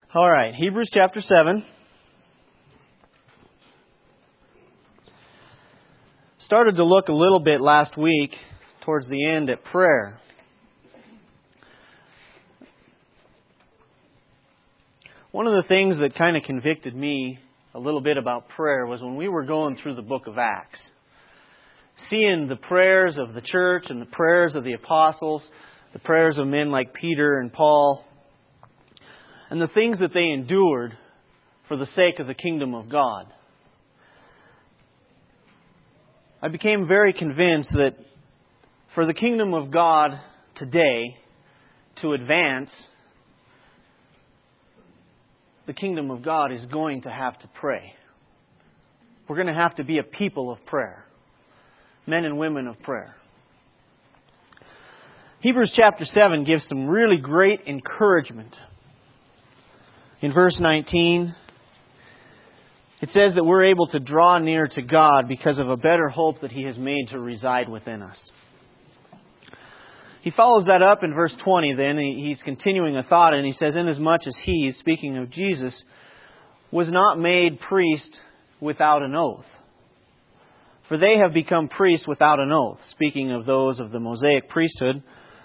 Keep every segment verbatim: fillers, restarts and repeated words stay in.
All right, Hebrews chapter seven. Started to look a little bit last week towards the end at prayer. One of the things that kind of convicted me a little bit about prayer was when we were going through the book of Acts. Seeing the prayers of the church and the prayers of the apostles, the prayers of men like Peter and Paul, and the things that they endured for the sake of the kingdom of God. I became very convinced that for the kingdom of God today to advance, the kingdom of God is going to have to pray. We're going to have to be a people of prayer. Men and women of prayer. Hebrews chapter seven gives some really great encouragement. In verse nineteen, it says that we're able to draw near to God because of a better hope that He has made to reside within us. He follows that up in verse twenty then. He's continuing a thought and he says, inasmuch as He, speaking of Jesus, was not made priest without an oath. For they have become priests without an oath, speaking of those of the Mosaic priesthood.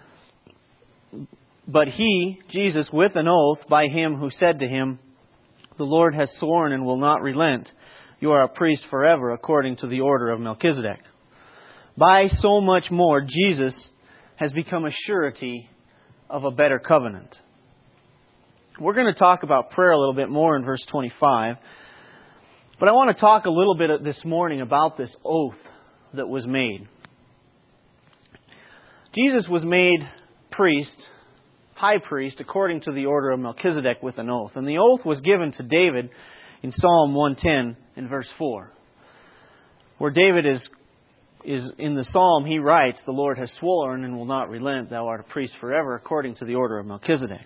But He, Jesus, with an oath by Him who said to Him, the Lord has sworn and will not relent. You are a priest forever, according to the order of Melchizedek. By so much more, Jesus has become a surety of a better covenant. We're going to talk about prayer a little bit more in verse twenty-five. But I want to talk a little bit this morning about this oath that was made. Jesus was made priest, high priest, according to the order of Melchizedek with an oath. And the oath was given to David in Psalm one ten in verse four. Where David is, is in the psalm, he writes, the Lord has sworn and will not relent. Thou art a priest forever, according to the order of Melchizedek.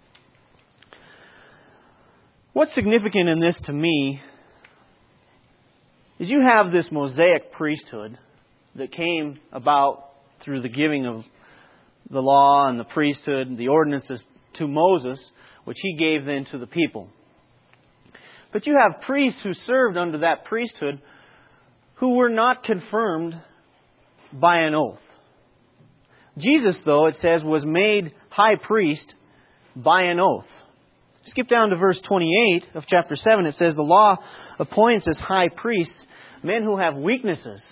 What's significant in this to me is you have this Mosaic priesthood that came about through the giving of the law and the priesthood and the ordinances to Moses, which he gave then to the people. But you have priests who served under that priesthood who were not confirmed by an oath. Jesus, though, it says, was made high priest by an oath. Skip down to verse twenty-eight of chapter seven. It says, the law appoints as high priests men who have weaknesses.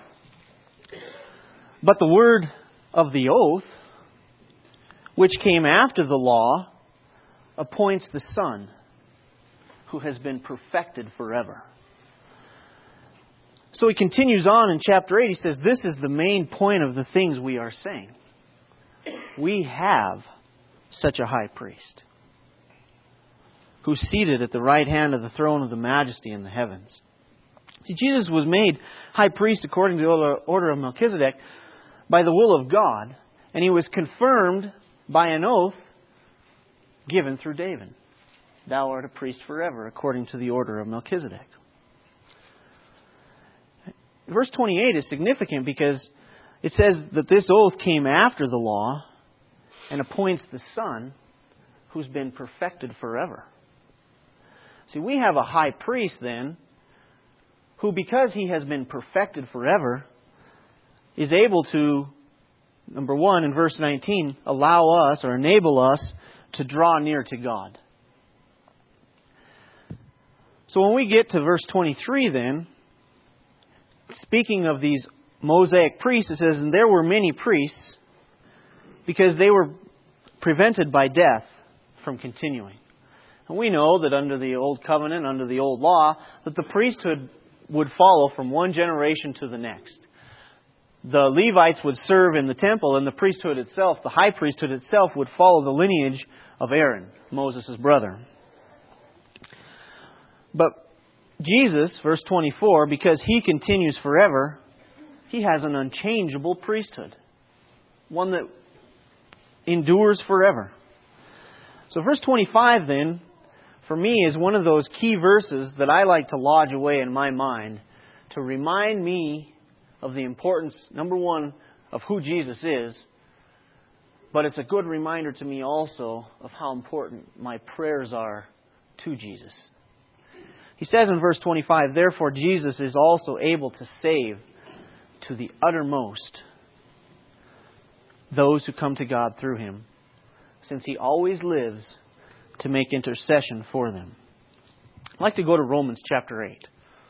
But the word of the oath, which came after the law, appoints the Son, who has been perfected forever. So he continues on in chapter eight. He says, this is the main point of the things we are saying. We have such a high priest, who's seated at the right hand of the throne of the majesty in the heavens. See, Jesus was made high priest according to the order of Melchizedek by the will of God, and He was confirmed by an oath given through David. Thou art a priest forever, according to the order of Melchizedek. Verse twenty-eight is significant because it says that this oath came after the law and appoints the Son who's been perfected forever. See, we have a high priest then who, because He has been perfected forever, is able to, number one, in verse nineteen, allow us or enable us to draw near to God. So when we get to verse twenty-three then, speaking of these Mosaic priests, it says, and there were many priests because they were prevented by death from continuing. And we know that under the Old Covenant, under the Old Law, that the priesthood would follow from one generation to the next. The Levites would serve in the temple, and the priesthood itself, the high priesthood itself, would follow the lineage of Aaron, Moses' brother. But Jesus, verse twenty-four, because He continues forever, He has an unchangeable priesthood. One that endures forever. So verse twenty-five then, for me, is one of those key verses that I like to lodge away in my mind to remind me of the importance, number one, of who Jesus is, but it's a good reminder to me also of how important my prayers are to Jesus. He says in verse twenty-five, "Therefore Jesus is also able to save to the uttermost those who come to God through Him, since He always lives to make intercession for them." I'd like to go to Romans chapter eight.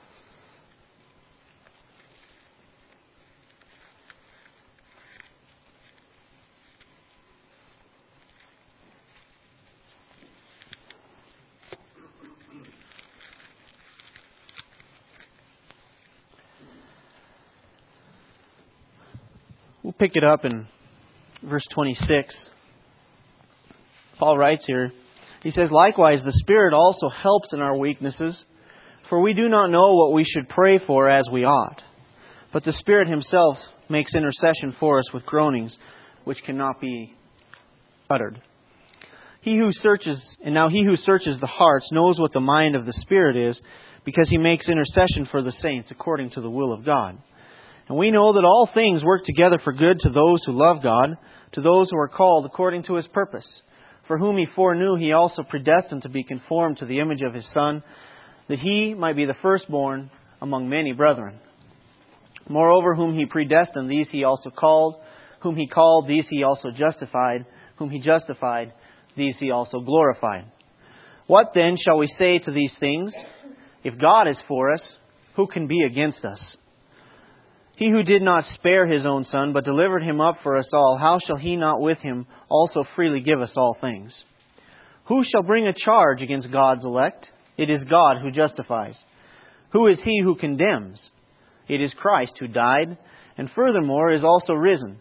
We'll pick it up in verse twenty-six. Paul writes here, he says, "Likewise, the Spirit also helps in our weaknesses, for we do not know what we should pray for as we ought. But the Spirit Himself makes intercession for us with groanings which cannot be uttered. He who searches, and now He who searches the hearts knows what the mind of the Spirit is, because He makes intercession for the saints according to the will of God. And we know that all things work together for good to those who love God, to those who are called according to His purpose. For whom He foreknew, He also predestined to be conformed to the image of His Son, that He might be the firstborn among many brethren. Moreover, whom He predestined, these He also called. Whom He called, these He also justified. Whom He justified, these He also glorified. What then shall we say to these things? If God is for us, who can be against us? He who did not spare His own Son, but delivered Him up for us all, how shall He not with Him also freely give us all things? Who shall bring a charge against God's elect? It is God who justifies. Who is he who condemns? It is Christ who died, and furthermore is also risen,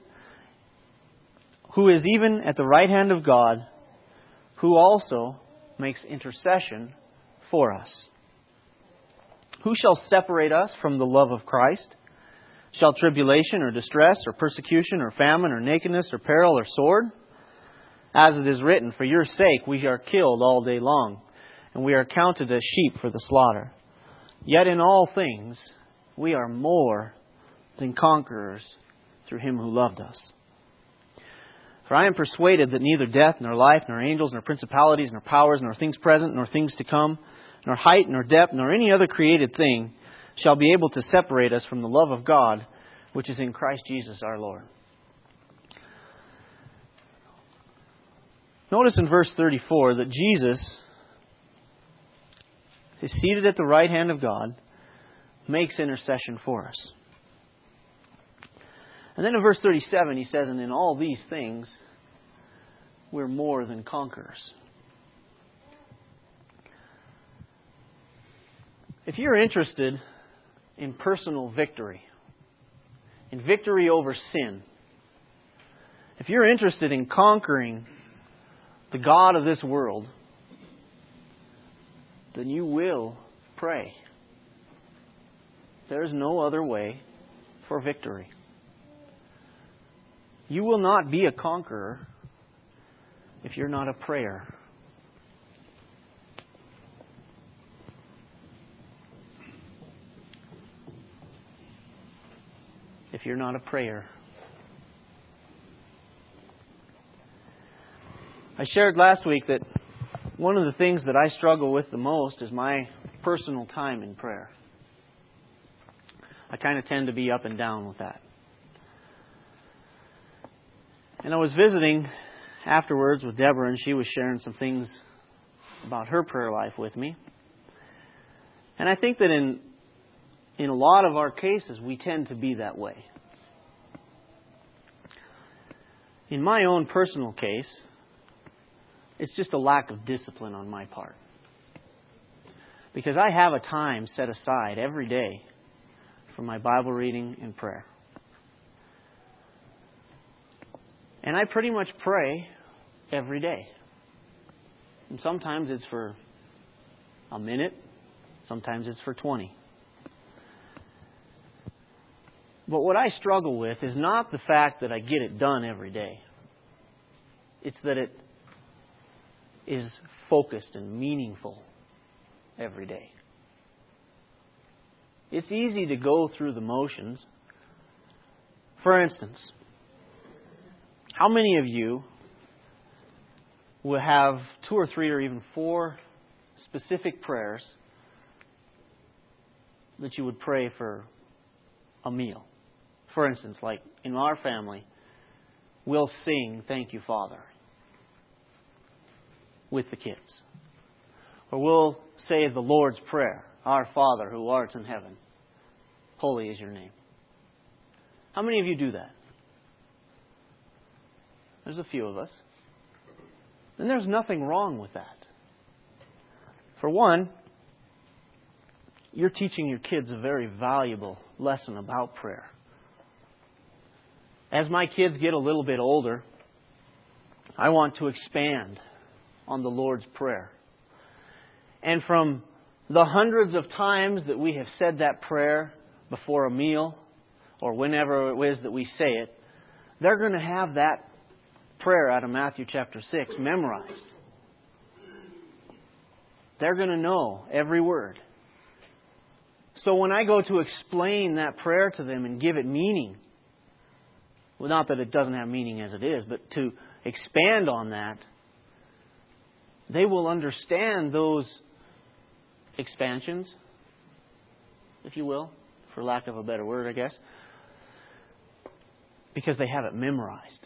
who is even at the right hand of God, who also makes intercession for us. Who shall separate us from the love of Christ? Shall tribulation or distress or persecution or famine or nakedness or peril or sword? As it is written, for your sake we are killed all day long, and we are counted as sheep for the slaughter. Yet in all things we are more than conquerors through Him who loved us. For I am persuaded that neither death, nor life, nor angels, nor principalities, nor powers, nor things present, nor things to come, nor height, nor depth, nor any other created thing shall be able to separate us from the love of God, which is in Christ Jesus our Lord. Notice in verse thirty-four that Jesus is seated at the right hand of God, makes intercession for us. And then in verse thirty-seven he says, and in all these things we're more than conquerors. If you're interested in personal victory, in victory over sin, if you're interested in conquering the God of this world, then you will pray. There is no other way for victory. You will not be a conqueror if you're not a prayer. If you're not a prayer. I shared last week that one of the things that I struggle with the most is my personal time in prayer. I kind of tend to be up and down with that. And I was visiting afterwards with Deborah, and she was sharing some things about her prayer life with me. And I think that in in a lot of our cases, we tend to be that way. In my own personal case, it's just a lack of discipline on my part. Because I have a time set aside every day for my Bible reading and prayer. And I pretty much pray every day. And sometimes it's for a minute, sometimes it's for twenty. But what I struggle with is not the fact that I get it done every day. It's that it is focused and meaningful every day. It's easy to go through the motions. For instance, how many of you will have two or three or even four specific prayers that you would pray for a meal. For instance, like in our family, we'll sing Thank You, Father with the kids. Or we'll say the Lord's Prayer, Our Father who art in heaven, holy is your name. How many of you do that? There's a few of us. And there's nothing wrong with that. For one, you're teaching your kids a very valuable lesson about prayer. As my kids get a little bit older, I want to expand on the Lord's Prayer. And from the hundreds of times that we have said that prayer before a meal, or whenever it is that we say it, they're going to have that prayer out of Matthew chapter six memorized. They're going to know every word. So when I go to explain that prayer to them and give it meaning, well, not that it doesn't have meaning as it is, but to expand on that, they will understand those expansions, if you will, for lack of a better word, I guess, because they have it memorized.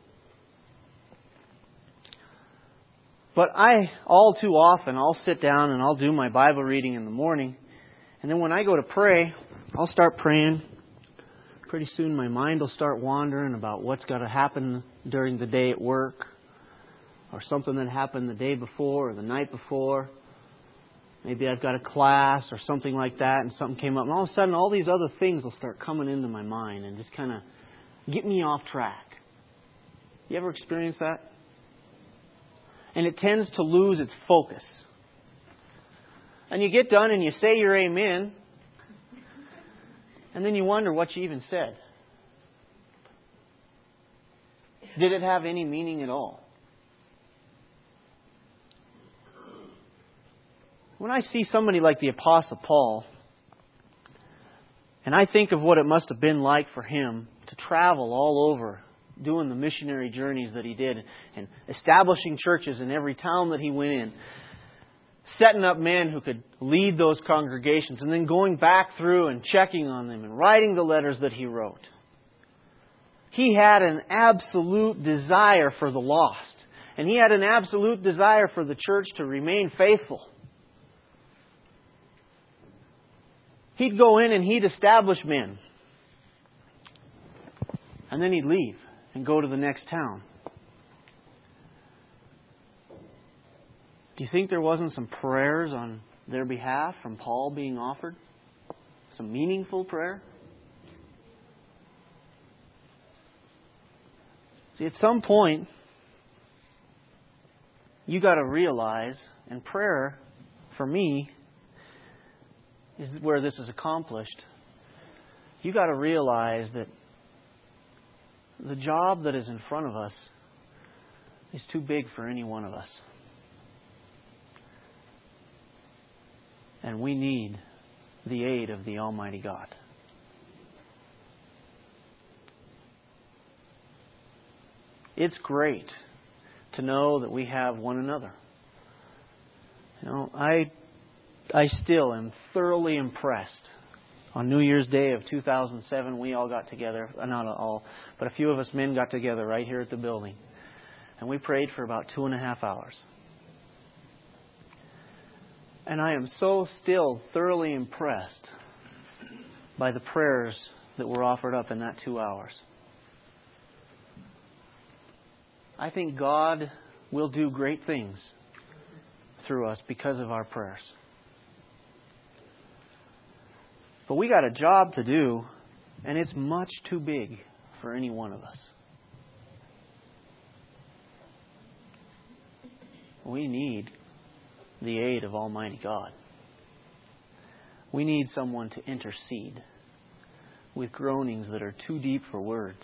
But I, all too often, I'll sit down and I'll do my Bible reading in the morning, and then when I go to pray, I'll start praying. Pretty soon my mind will start wandering about what's got to happen during the day at work, or something that happened the day before or the night before. Maybe I've got a class or something like that, and something came up. And all of a sudden, all these other things will start coming into my mind and just kind of get me off track. You ever experienced that? And it tends to lose its focus. And you get done and you say your amen, and then you wonder what you even said. Did it have any meaning at all? When I see somebody like the Apostle Paul, and I think of what it must have been like for him to travel all over, doing the missionary journeys that he did, and establishing churches in every town that he went in, setting up men who could lead those congregations, and then going back through and checking on them and writing the letters that he wrote. He had an absolute desire for the lost, and he had an absolute desire for the church to remain faithful. He'd go in and he'd establish men. And then he'd leave and go to the next town. Do you think there wasn't some prayers on their behalf from Paul being offered? Some meaningful prayer? See, at some point, you got to realize, and prayer, for me, is where this is accomplished. You got to realize that the job that is in front of us is too big for any one of us. And we need the aid of the Almighty God. It's great to know that we have one another. You know, I I still am thoroughly impressed. On New Year's Day of two thousand seven, we all got together. Not all, but a few of us men got together right here at the building. And we prayed for about two and a half hours. And I am so still thoroughly impressed by the prayers that were offered up in that two hours. I think God will do great things through us because of our prayers. But we got a job to do, and it's much too big for any one of us. We need the aid of Almighty God. We need someone to intercede with groanings that are too deep for words.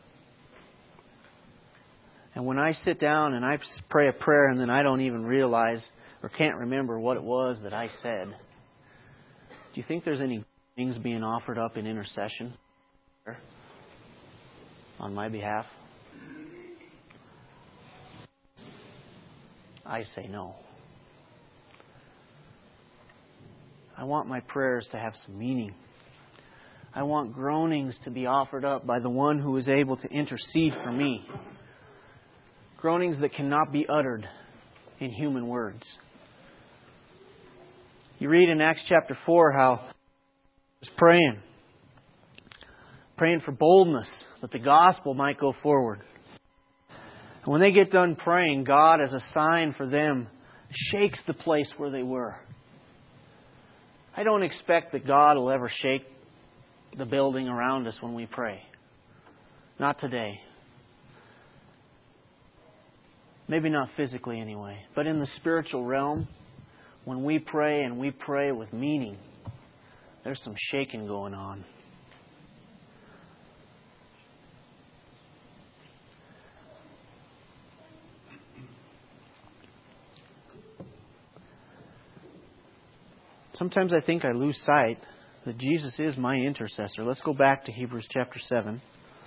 And when I sit down and I pray a prayer and then I don't even realize or can't remember what it was that I said, do you think there's any things being offered up in intercession on my behalf? I say no. I want my prayers to have some meaning. I want groanings to be offered up by the one who is able to intercede for me. Groanings that cannot be uttered in human words. You read in Acts chapter four how he was praying. Praying for boldness, that the gospel might go forward. And when they get done praying, God, as a sign for them, shakes the place where they were. I don't expect that God will ever shake the building around us when we pray. Not today. Maybe not physically anyway. But in the spiritual realm, when we pray and we pray with meaning, there's some shaking going on. Sometimes I think I lose sight that Jesus is my intercessor. Let's go back to Hebrews chapter seven.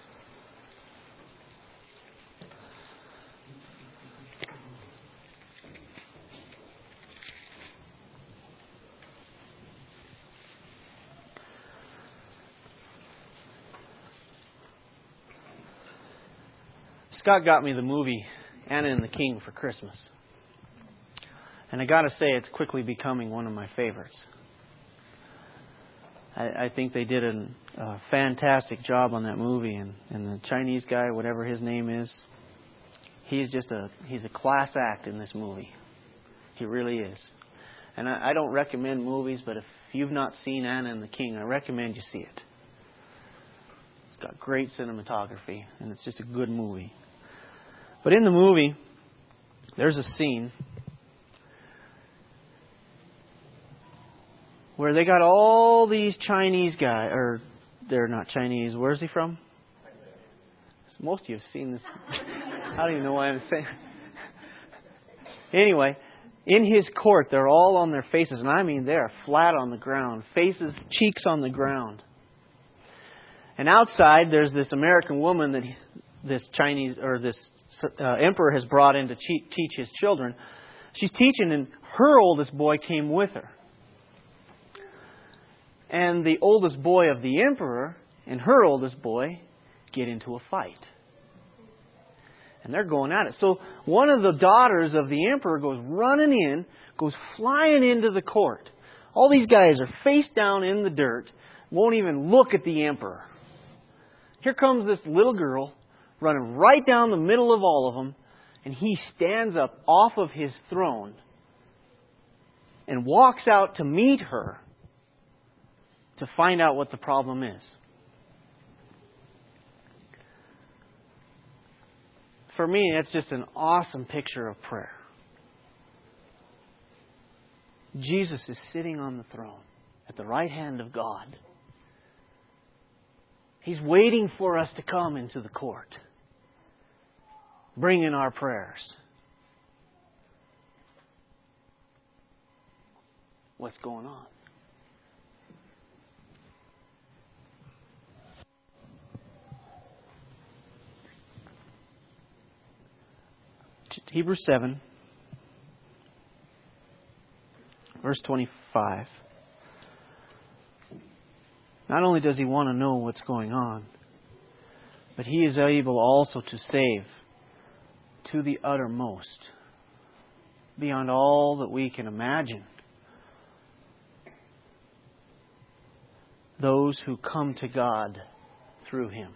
Scott got me the movie Anna and the King for Christmas. And I got to say, it's quickly becoming one of my favorites. I, I think they did a, a fantastic job on that movie, and, and the Chinese guy, whatever his name is, he's just a he's a class act in this movie. He really is. And I, I don't recommend movies, but if you've not seen Anna and the King, I recommend you see it. It's got great cinematography, and it's just a good movie. But in the movie, there's a scene where they got all these Chinese guys, or they're not Chinese. Where's he from? Most of you have seen this. I don't even know why I'm saying. Anyway, in his court, they're all on their faces, and I mean they're flat on the ground, faces, cheeks on the ground. And outside, there's this American woman that this Chinese or this uh, emperor has brought in to teach his children. She's teaching, and her oldest boy came with her. And the oldest boy of the emperor and her oldest boy get into a fight. And they're going at it. So one of the daughters of the emperor goes running in, goes flying into the court. All these guys are face down in the dirt, won't even look at the emperor. Here comes this little girl running right down the middle of all of them, and he stands up off of his throne and walks out to meet her to find out what the problem is. For me, it's just an awesome picture of prayer. Jesus is sitting on the throne at the right hand of God. He's waiting for us to come into the court, bring in our prayers. What's going on? Hebrews seven, verse twenty-five. Not only does He want to know what's going on, but He is able also to save to the uttermost, beyond all that we can imagine, those who come to God through Him.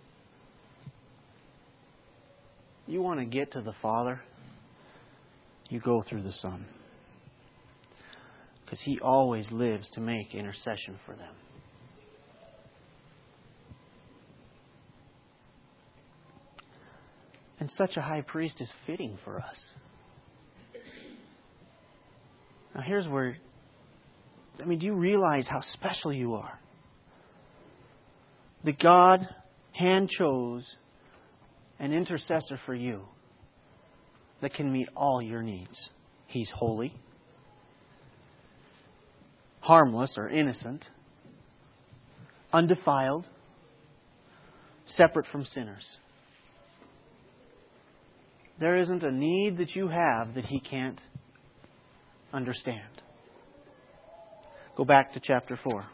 You want to get to the Father, you go through the Son. Because He always lives to make intercession for them. And such a high priest is fitting for us. Now here's where, I mean, do you realize how special you are? That God hand chose an intercessor for you that can meet all your needs. He's holy, harmless or innocent, undefiled, separate from sinners. There isn't a need that you have that He can't understand. Go back to chapter four.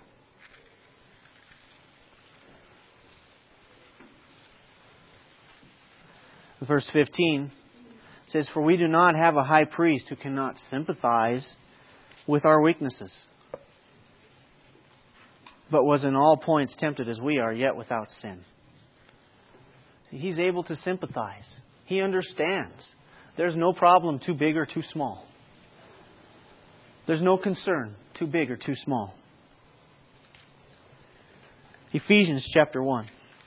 Verse fifteen says, "For we do not have a high priest who cannot sympathize with our weaknesses, but was in all points tempted as we are, yet without sin." He's able to sympathize. He understands. There's no problem too big or too small. There's no concern too big or too small. Ephesians chapter one.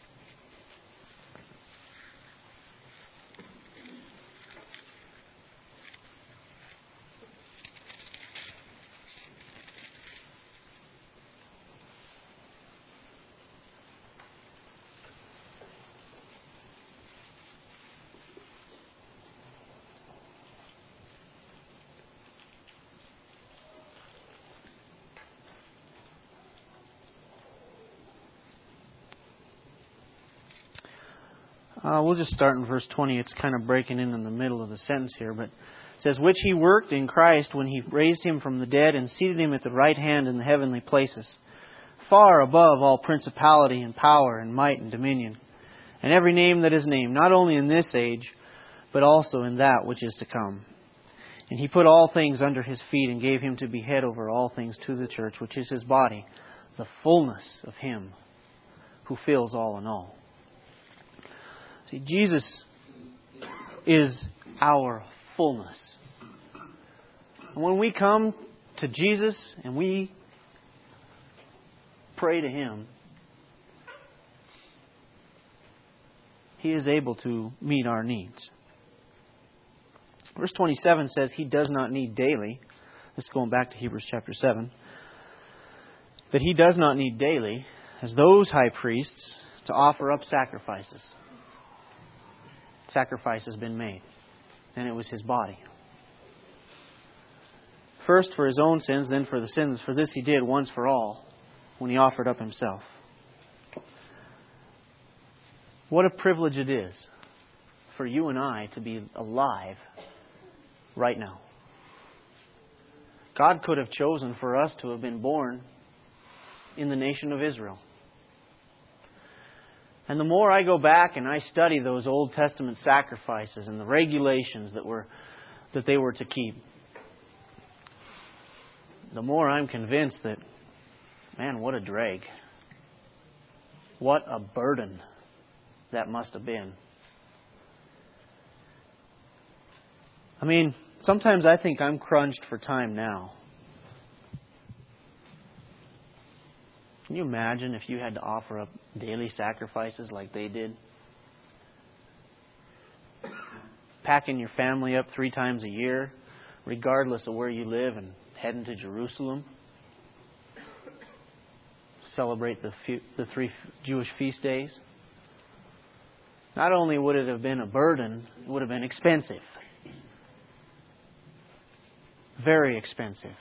Uh, we'll just start in verse twenty. It's kind of breaking in in the middle of the sentence here. But it says, "Which He worked in Christ when He raised Him from the dead and seated Him at the right hand in the heavenly places, far above all principality and power and might and dominion, and every name that is named, not only in this age, but also in that which is to come. And He put all things under His feet and gave Him to be head over all things to the church, which is His body, the fullness of Him who fills all in all." See, Jesus is our fullness. And when we come to Jesus and we pray to Him, He is able to meet our needs. Verse twenty-seven says He does not need daily. This is going back to Hebrews chapter seven. That He does not need daily, as those high priests, to offer up sacrifices. Sacrifice has been made. And it was His body. First for His own sins, then for the sins. For this He did once for all, when He offered up Himself. What a privilege it is for you and I to be alive right now. God could have chosen for us to have been born in the nation of Israel. And the more I go back and I study those Old Testament sacrifices and the regulations that were that they were to keep, the more I'm convinced that, man, what a drag. What a burden that must have been. I mean, sometimes I think I'm crunched for time now. Can you imagine if you had to offer up daily sacrifices like they did? Packing your family up three times a year, regardless of where you live, and heading to Jerusalem. Celebrate the, few, the three Jewish feast days. Not only would it have been a burden, it would have been expensive. Very expensive.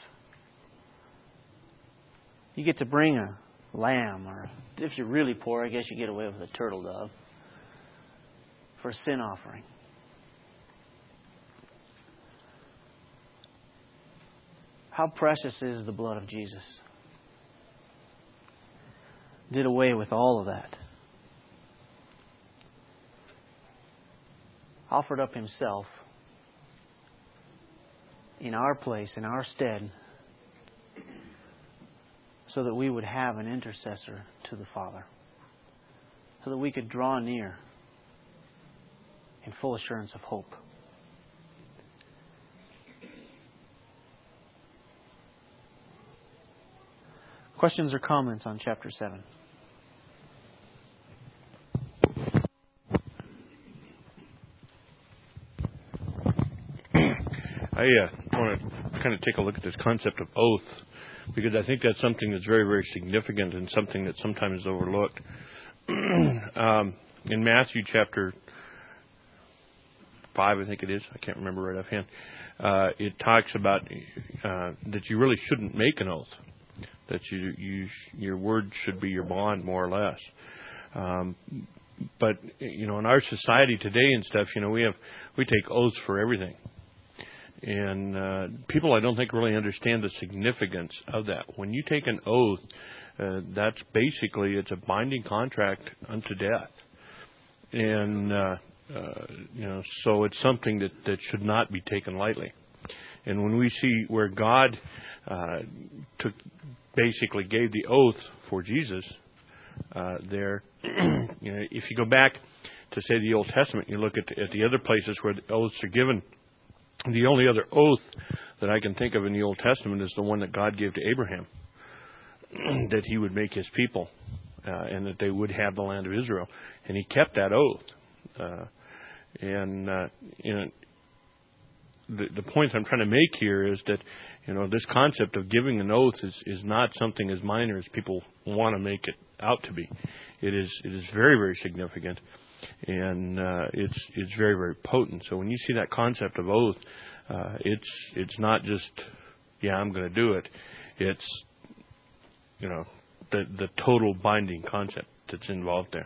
You get to bring a lamb, or if you're really poor, I guess you get away with a turtle dove for a sin offering. How precious is the blood of Jesus? Did away with all of that. Offered up Himself in our place, in our stead, so that we would have an intercessor to the Father. So that we could draw near in full assurance of hope. Questions or comments on chapter seven? I uh, want to kind of take a look at this concept of oath, because I think that's something that's very, very significant and something that sometimes is overlooked. um, in Matthew chapter five, I think it is, I can't remember right offhand, uh, it talks about uh, that you really shouldn't make an oath, that you, you your word should be your bond, more or less. Um, but, you know, in our society today and stuff, you know, we have we take oaths for everything. And uh, people, I don't think, really understand the significance of that. When you take an oath, uh, that's basically, it's a binding contract unto death. And, uh, uh, you know, so it's something that, that should not be taken lightly. And when we see where God uh, took, basically gave the oath for Jesus uh, there, you know, if you go back to, say, the Old Testament, you look at the, at the other places where the oaths are given, the only other oath that I can think of in the Old Testament is the one that God gave to Abraham, that he would make his people uh, and that they would have the land of Israel. And he kept that oath. Uh, and, uh, you know, the, the point I'm trying to make here is that, you know, this concept of giving an oath is, is not something as minor as people want to make it out to be. It is it is very, very significant. And uh, it's it's very, very potent. So when you see that concept of oath, uh, it's it's not just, yeah, I'm going to do it. It's, you know, the the total binding concept that's involved there.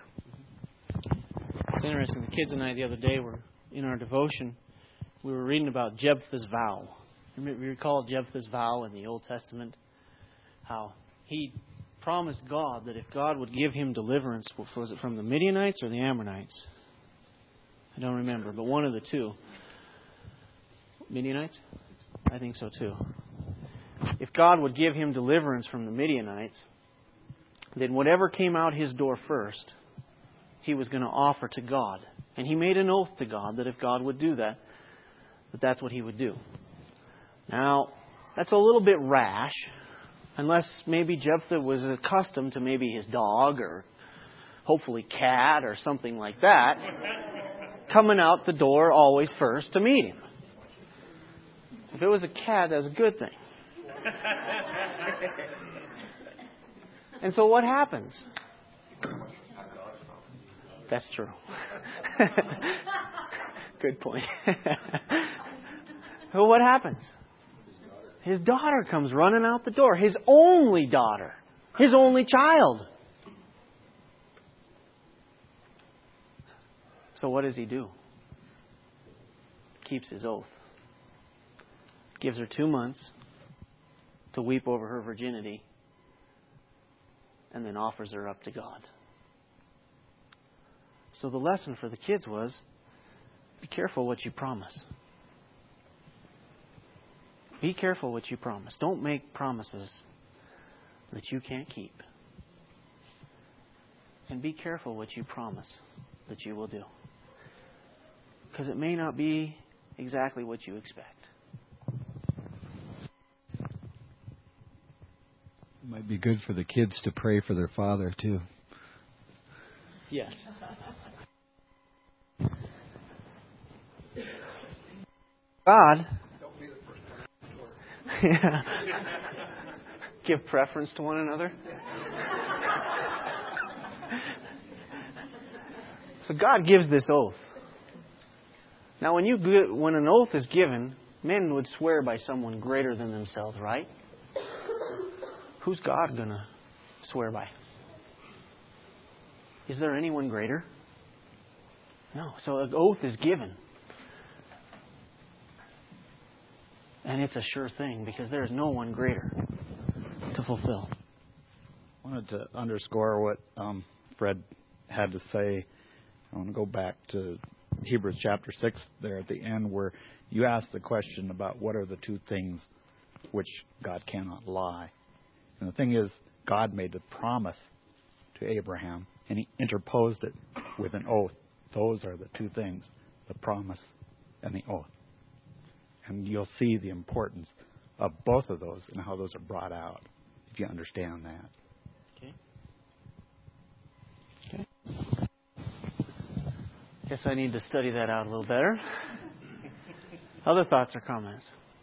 It's interesting. The kids and I the other day were in our devotion. We were reading about Jephthah's vow. You recall Jephthah's vow in the Old Testament? How he promised God that if God would give him deliverance, was it from the Midianites or the Ammonites? I don't remember, but one of the two. Midianites? I think so too. If God would give him deliverance from the Midianites, then whatever came out his door first, he was going to offer to God. And he made an oath to God that if God would do that, that that's what he would do. Now, that's a little bit rash, unless maybe Jephthah was accustomed to maybe his dog or hopefully cat or something like that coming out the door always first to meet him. If it was a cat, that's a good thing. And so what happens? That's true. Good point. So what happens? His daughter comes running out the door. His only daughter. His only child. So what does he do? Keeps his oath. Gives her two months to weep over her virginity. And then offers her up to God. So the lesson for the kids was, be careful what you promise. Be careful what you promise. Don't make promises that you can't keep. And be careful what you promise that you will do. Because it may not be exactly what you expect. It might be good for the kids to pray for their father, too. Yes. God... Yeah. Give preference to one another. So God gives this oath. Now, when you when an oath is given, men would swear by someone greater than themselves, right? Who's God going to swear by? Is there anyone greater? No. So an oath is given. And it's a sure thing because there is no one greater to fulfill. I wanted to underscore what um, Fred had to say. I want to go back to Hebrews chapter six there at the end where you asked the question about what are the two things which God cannot lie. And the thing is, God made a promise to Abraham and he interposed it with an oath. Those are the two things, the promise and the oath. And you'll see the importance of both of those and how those are brought out, if you understand that. Okay. Okay. Guess I need to study that out a little better. Other thoughts or comments?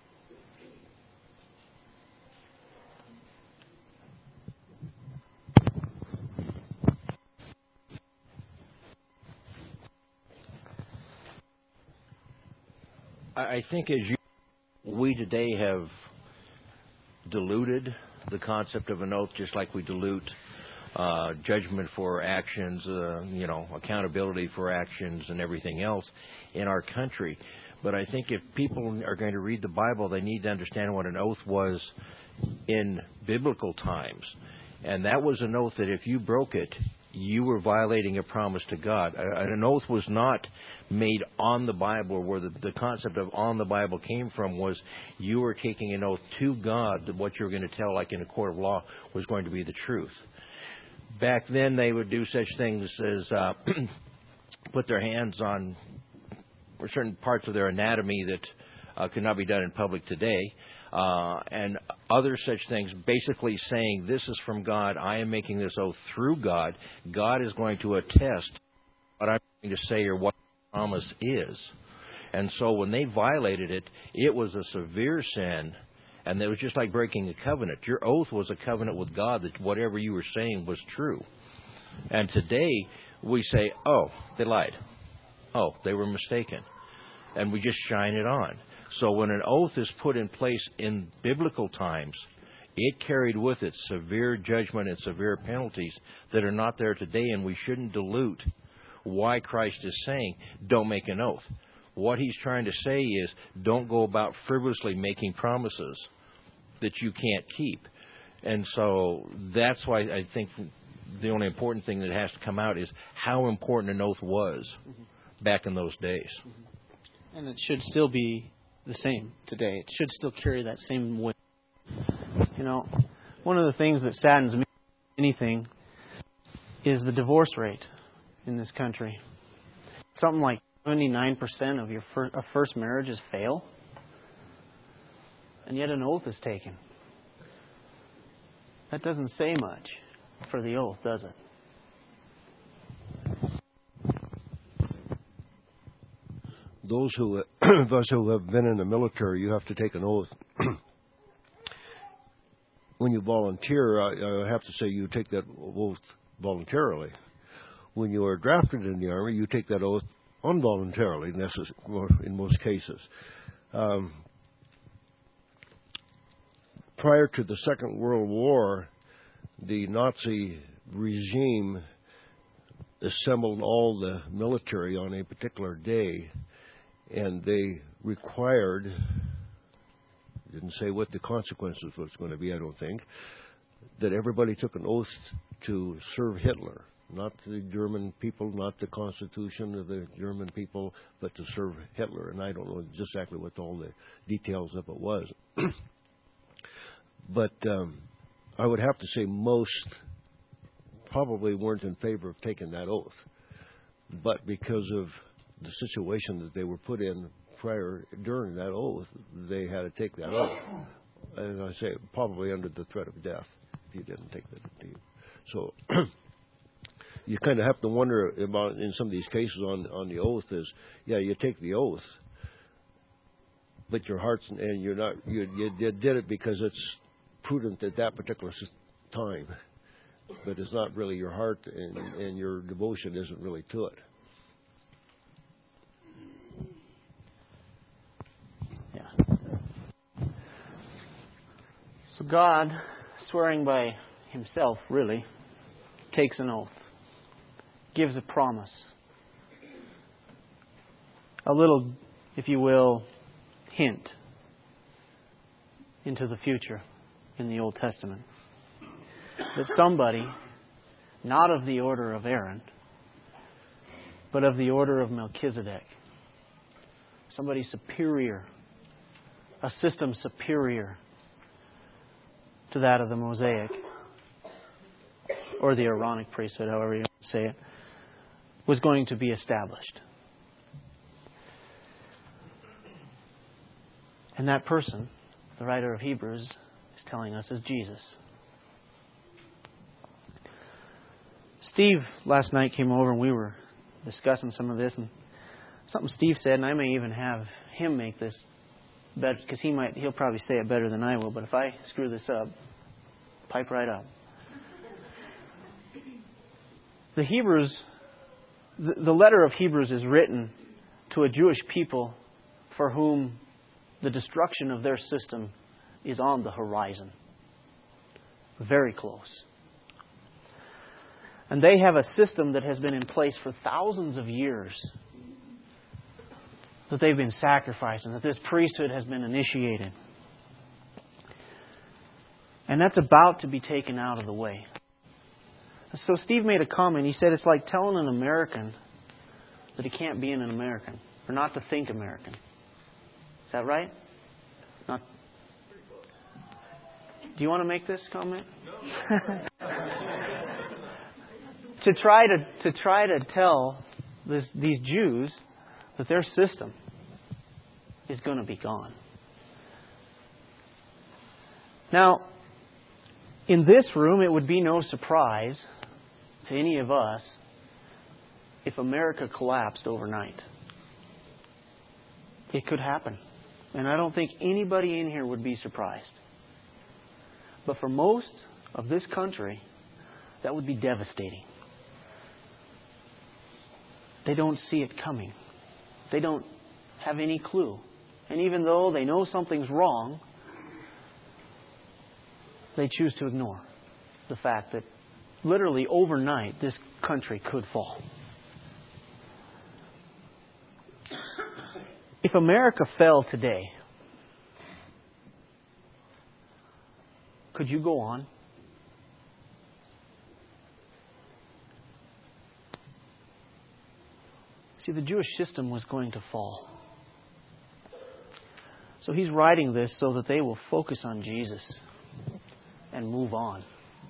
I think as you, we today have diluted the concept of an oath just like we dilute uh, judgment for actions, uh, you know, accountability for actions and everything else in our country. But I think if people are going to read the Bible, they need to understand what an oath was in biblical times. And that was an oath that if you broke it, you were violating a promise to God. An oath was not made on the Bible, where the, the concept of on the Bible came from was you were taking an oath to God that what you were going to tell, like in a court of law, was going to be the truth. Back then, they would do such things as uh, put their hands on certain parts of their anatomy that uh, could not be done in public today. Uh, and other such things, basically saying, this is from God, I am making this oath through God. God is going to attest what I'm going to say or what the promise is. And so when they violated it, it was a severe sin, and it was just like breaking a covenant. Your oath was a covenant with God that whatever you were saying was true. And today we say, oh, they lied. Oh, they were mistaken. And we just shine it on. So when an oath is put in place in biblical times, it carried with it severe judgment and severe penalties that are not there today, and we shouldn't dilute why Christ is saying, don't make an oath. What he's trying to say is, don't go about frivolously making promises that you can't keep. And so that's why I think the only important thing that has to come out is how important an oath was back in those days. And it should still be the same today. It should still carry that same weight. You know, one of the things that saddens me, anything, is the divorce rate in this country. Something like seventy-nine percent of your fir- of first marriages fail, and yet an oath is taken. That doesn't say much for the oath, does it? Those who of us who have been in the military, you have to take an oath. When you volunteer, I, I have to say you take that oath voluntarily. When you are drafted in the Army, you take that oath involuntarily, in most cases. Um, prior to the Second World War, the Nazi regime assembled all the military on a particular day, and they required, didn't say what the consequences was going to be, I don't think, that everybody took an oath to serve Hitler. Not the German people, not the Constitution of the German people, but to serve Hitler. And I don't know exactly what all the details of it was. But um, I would have to say most probably weren't in favor of taking that oath. But because of the situation that they were put in prior, during that oath, they had to take that oath. And I say probably under the threat of death if you didn't take that oath. So you kind of have to wonder about, in some of these cases on, on the oath, is, yeah, you take the oath, but your heart's, and you're not, you, you did it because it's prudent at that particular time, but it's not really your heart, and, and your devotion isn't really to it. Yeah. So God, swearing by himself, really, takes an oath. Gives a promise. A little, if you will, hint into the future in the Old Testament. That somebody, not of the order of Aaron, but of the order of Melchizedek, somebody superior, a system superior to that of the Mosaic, or the Aaronic priesthood, however you want to say it, was going to be established. And that person, the writer of Hebrews, is telling us is Jesus. Steve last night came over and we were discussing some of this, and something Steve said, and I may even have him make this better, because he might, he'll probably say it better than I will, but if I screw this up, pipe right up. The Hebrews, the, the letter of Hebrews is written to a Jewish people for whom the destruction of their system is on the horizon. Very close. And they have a system that has been in place for thousands of years. that they've been sacrificed and that this priesthood has been initiated. And that's about to be taken out of the way. So Steve made a comment. He said it's like telling an American that he can't be an American, or not to think American. Is that right? Not. Do you want to make this comment? No. to try to to try to tell this, these Jews that their system is going to be gone. Now, in this room, it would be no surprise to any of us if America collapsed overnight. It could happen. And I don't think anybody in here would be surprised. But for most of this country, that would be devastating. They don't see it coming. They don't have any clue. And even though they know something's wrong, they choose to ignore the fact that literally overnight this country could fall. If America fell today, could you go on? See, the Jewish system was going to fall. So he's writing this so that they will focus on Jesus and move on.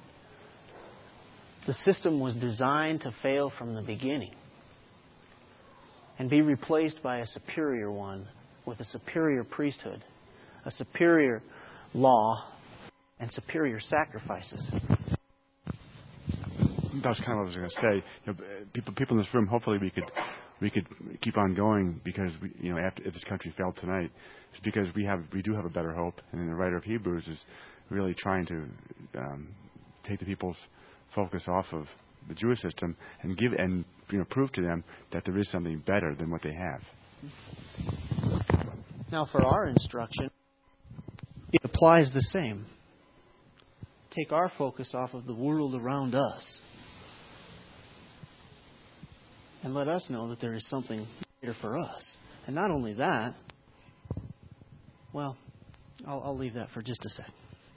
The system was designed to fail from the beginning and be replaced by a superior one with a superior priesthood, a superior law, and superior sacrifices. That's kind of what I was going to say. You know, people, people in this room, hopefully we could we could keep on going because we, you know, after if this country fell tonight, it's because we have we do have a better hope, and the writer of Hebrews is really trying to um, take the people's focus off of the Jewish system and give and you know prove to them that there is something better than what they have. Now, for our instruction, it applies the same. Take our focus off of the world around us and let us know that there is something greater for us. And not only that, well, I'll, I'll leave that for just a sec.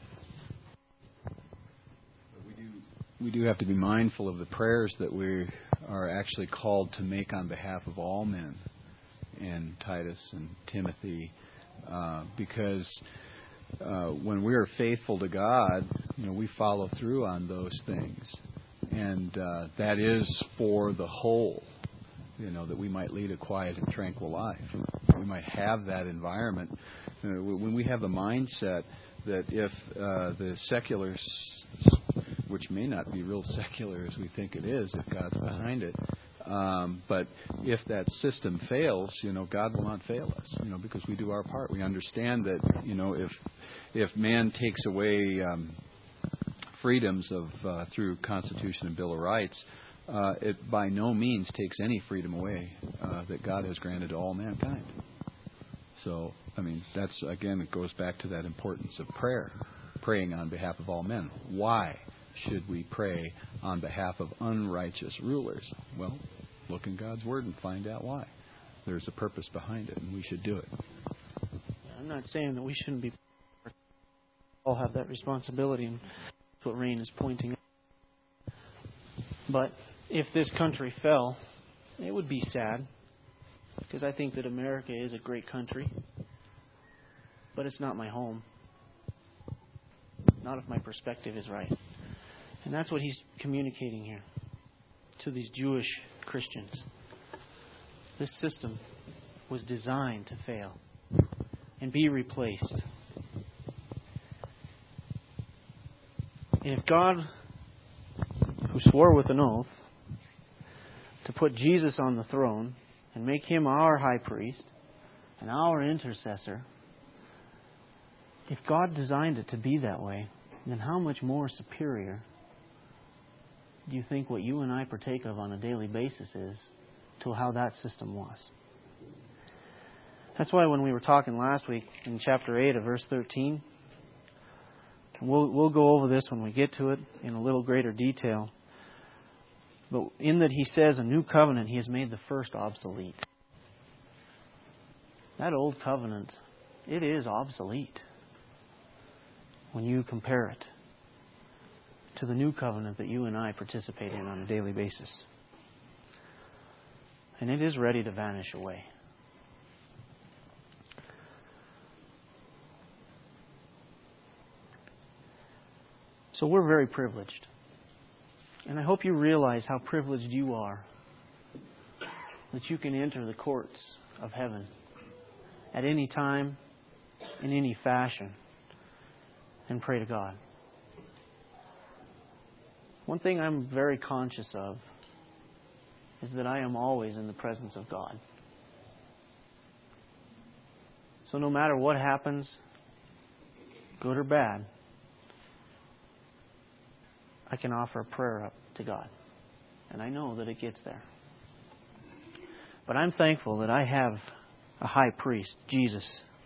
We do have to be mindful of the prayers that we are actually called to make on behalf of all men, and Titus and Timothy, uh, because uh, when we are faithful to God, you know, we follow through on those things, and uh, that is for the whole. You know, that we might lead a quiet and tranquil life. We might have that environment. You know, when we have the mindset that if uh, the secular, which may not be real secular as we think it is, if God's behind it, um, but if that system fails, you know, God will not fail us. You know, because we do our part. We understand that, you know, if if man takes away um, freedoms of uh, through Constitution and Bill of Rights, uh, it by no means takes any freedom away uh, that God has granted to all mankind. So, I mean, that's again, it goes back to that importance of prayer, praying on behalf of all men. Why should we pray on behalf of unrighteous rulers? Well, look in God's Word and find out why. There's a purpose behind it, and we should do it. I'm not saying that we shouldn't be. All have that responsibility, and that's what Rain is pointing out. But if this country fell, it would be sad, because I think that America is a great country, but it's not my home. Not if my perspective is right. And that's what he's communicating here to these Jewish Christians. This system was designed to fail and be replaced. And if God, who swore with an oath to put Jesus on the throne and make him our high priest and our intercessor, if God designed it to be that way, then how much more superior do you think what you and I partake of on a daily basis is to how that system was? That's why when we were talking last week in chapter eight of verse thirteen, and we'll, we'll go over this when we get to it in a little greater detail. But in that he says a new covenant, he has made the first obsolete. that old covenant, it is obsolete when you compare it to the new covenant that you and I participate in on a daily basis. And it is ready to vanish away. So we're very privileged. And I hope you realize how privileged you are that you can enter the courts of heaven at any time, in any fashion, and pray to God. One thing I'm very conscious of is that I am always in the presence of God. So no matter what happens, good or bad, I can offer a prayer up to God. And I know that it gets there. But I'm thankful that I have a high priest, Jesus,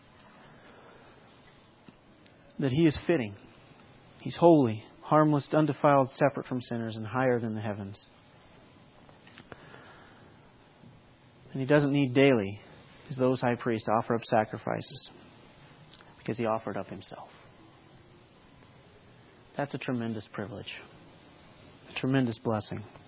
that He is fitting. He's holy, harmless, undefiled, separate from sinners, and higher than the heavens. And He doesn't need daily, as those high priests, offer up sacrifices, because He offered up Himself. That's a tremendous privilege, a tremendous blessing.